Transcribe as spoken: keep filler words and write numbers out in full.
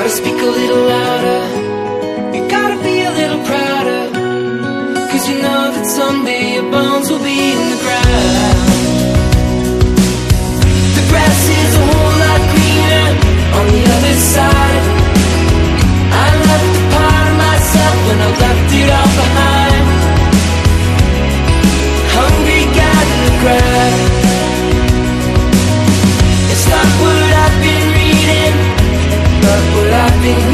Gotta speak a little louder, you gotta be a little prouder, cause you know that someday your bones will be in the ground. The grass is a whole lot greener on the other side. I left a part of myself when I left it all behind. Hungry, gathering grass. It's not what I've been reading, but what I've been